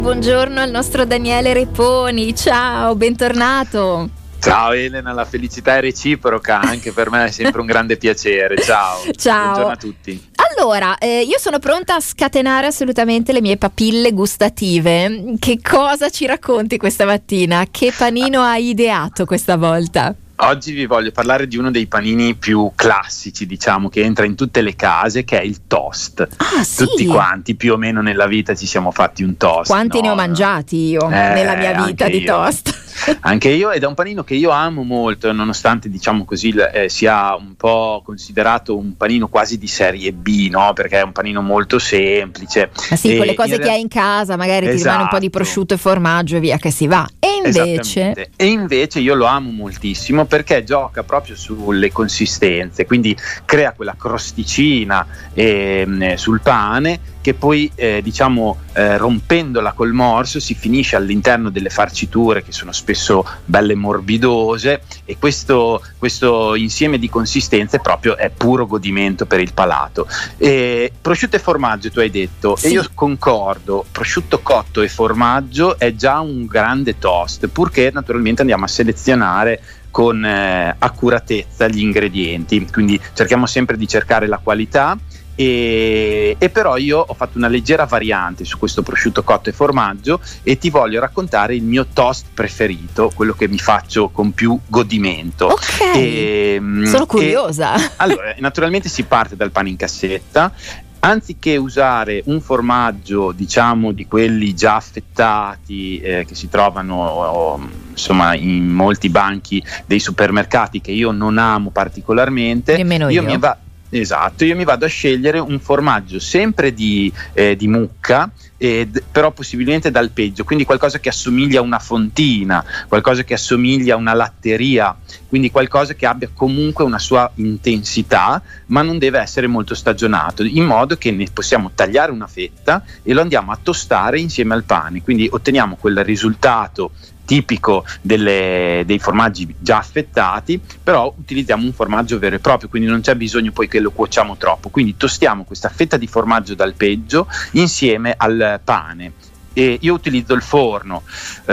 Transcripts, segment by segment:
Buongiorno al nostro Daniele Reponi, ciao, bentornato. Ciao Elena, la felicità è reciproca, anche per me è sempre un grande piacere, ciao. Ciao. Buongiorno a tutti. Allora, io sono pronta a scatenare assolutamente le mie papille gustative. Che cosa ci racconti questa mattina? Che panino hai ideato questa volta? Oggi vi voglio parlare di uno dei panini più classici, diciamo, che entra in tutte le case, che è il toast. Ah, sì? Tutti quanti più o meno nella vita ci siamo fatti un toast. Quanti ne ho mangiati io nella mia vita di io. toast? Anche io, ed è un panino che io amo molto, nonostante, diciamo così, sia un po' considerato un panino quasi di serie B, no? Perché è un panino molto semplice. Ma sì, quelle cose che hai in casa, magari ti rimane un po' di prosciutto e formaggio e via che si va. E invece io lo amo moltissimo perché gioca proprio sulle consistenze, quindi crea quella crosticina sul pane che poi rompendola col morso si finisce all'interno delle farciture che sono spesso belle morbidose, e questo insieme di consistenze proprio è puro godimento per il palato. Prosciutto e formaggio tu hai detto, sì. E io concordo, prosciutto cotto e formaggio è già un grande toast, purché naturalmente andiamo a selezionare con accuratezza gli ingredienti, quindi cerchiamo sempre di cercare la qualità. E però io ho fatto una leggera variante su questo prosciutto cotto e formaggio e ti voglio raccontare il mio toast preferito, quello che mi faccio con più godimento. Ok, sono curiosa. Allora, naturalmente si parte dal pane in cassetta. Anziché usare un formaggio, diciamo, di quelli già affettati che si trovano insomma in molti banchi dei supermercati, che io non amo particolarmente, nemmeno io. Esatto, io mi vado a scegliere un formaggio sempre di mucca, però possibilmente d'alpeggio, quindi qualcosa che assomiglia a una fontina, qualcosa che assomiglia a una latteria, quindi qualcosa che abbia comunque una sua intensità, ma non deve essere molto stagionato, in modo che ne possiamo tagliare una fetta e lo andiamo a tostare insieme al pane, quindi otteniamo quel risultato tipico dei formaggi già affettati, però utilizziamo un formaggio vero e proprio, quindi non c'è bisogno poi che lo cuociamo troppo, quindi tostiamo questa fetta di formaggio d'alpeggio insieme al pane. E io utilizzo il forno,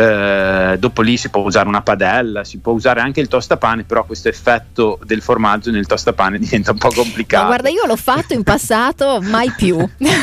dopo lì si può usare una padella, si può usare anche il tostapane, però questo effetto del formaggio nel tostapane diventa un po' complicato. Ma guarda, io l'ho fatto in passato, mai più.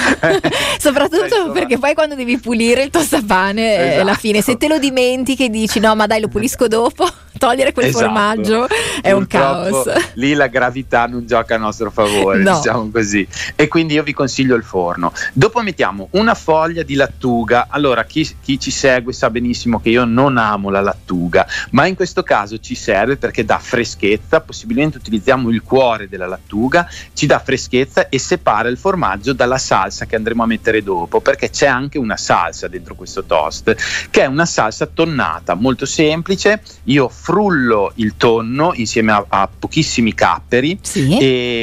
Soprattutto perché poi quando devi pulire il tostapane, alla fine se te lo dimentichi e dici no ma dai lo pulisco dopo, togliere quel formaggio è un caos. Lì la gravità non gioca a nostro favore, no. Diciamo così, e quindi io vi consiglio il forno. Dopo mettiamo una foglia di lattuga. Allora chi ci segue sa benissimo che io non amo la lattuga, ma in questo caso ci serve perché dà freschezza, possibilmente utilizziamo il cuore della lattuga, ci dà freschezza e separa il formaggio dalla salsa che andremo a mettere dopo, perché c'è anche una salsa dentro questo toast, che è una salsa tonnata, molto semplice. Io frullo il tonno insieme a pochissimi capperi, sì.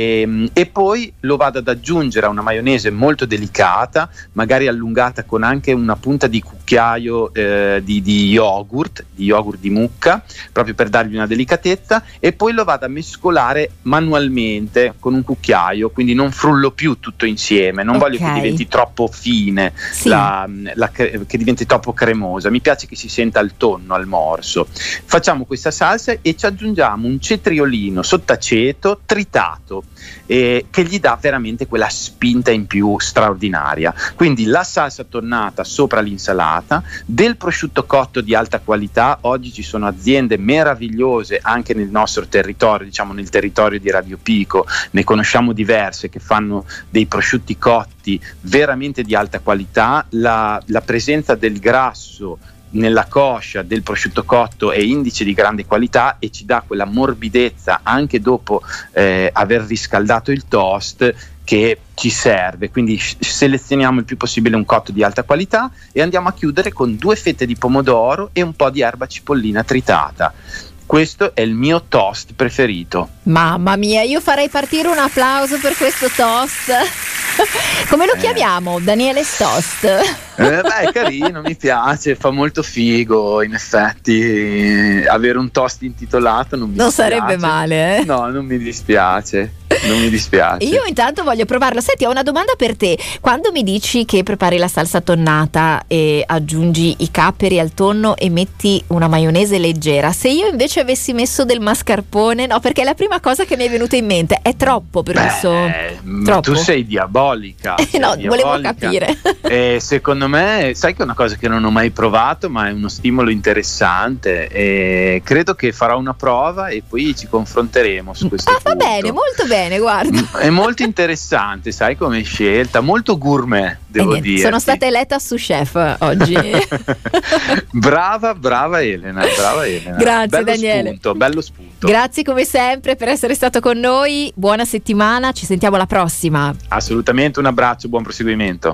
e poi lo vado ad aggiungere a una maionese molto delicata, magari allungata con anche una punta di cucchiaio di yogurt di mucca, proprio per dargli una delicatezza, e poi lo vado a mescolare manualmente con un cucchiaio, quindi non frullo più tutto insieme, non voglio che diventi troppo fine, sì. Che diventi troppo cremosa, mi piace che si senta il tonno al morso. Facciamo questa salsa e ci aggiungiamo un cetriolino sott'aceto tritato, che gli dà veramente quella spinta in più straordinaria. Quindi la salsa tonnata sopra l'insalata, del prosciutto cotto di alta qualità. Oggi ci sono aziende meravigliose anche nel nostro territorio, diciamo nel territorio di Radio Pico, ne conosciamo diverse che fanno dei prosciutti cotti veramente di alta qualità. La presenza del grasso nella coscia del prosciutto cotto è indice di grande qualità e ci dà quella morbidezza anche dopo aver riscaldato il toast che ci serve. Quindi selezioniamo il più possibile un cotto di alta qualità e andiamo a chiudere con 2 fette di pomodoro e un po' di erba cipollina tritata. Questo è il mio toast preferito. Mamma mia, io farei partire un applauso per questo toast. Come lo chiamiamo? Daniele's Toast? È carino, mi piace, fa molto figo in effetti avere un toast intitolato, non sarebbe male, No, non mi dispiace. Non mi dispiace. Io intanto voglio provarlo. Senti, ho una domanda per te. Quando mi dici che prepari la salsa tonnata e aggiungi i capperi al tonno e metti una maionese leggera, se io invece avessi messo del mascarpone, no, perché è la prima cosa che mi è venuta in mente. È troppo per troppo. Tu sei diabolica. No, volevo capire. Secondo me, sai che è una cosa che non ho mai provato, ma è uno stimolo interessante, e credo che farò una prova e poi ci confronteremo su questo punto. Va bene, molto bene, guarda. È molto interessante, sai, come scelta, molto gourmet, devo dire. Sono stata eletta sous chef oggi. Brava Elena, Grazie, bello Daniele. Bello spunto. Grazie come sempre per essere stato con noi. Buona settimana, ci sentiamo alla prossima. Assolutamente, un abbraccio, buon proseguimento.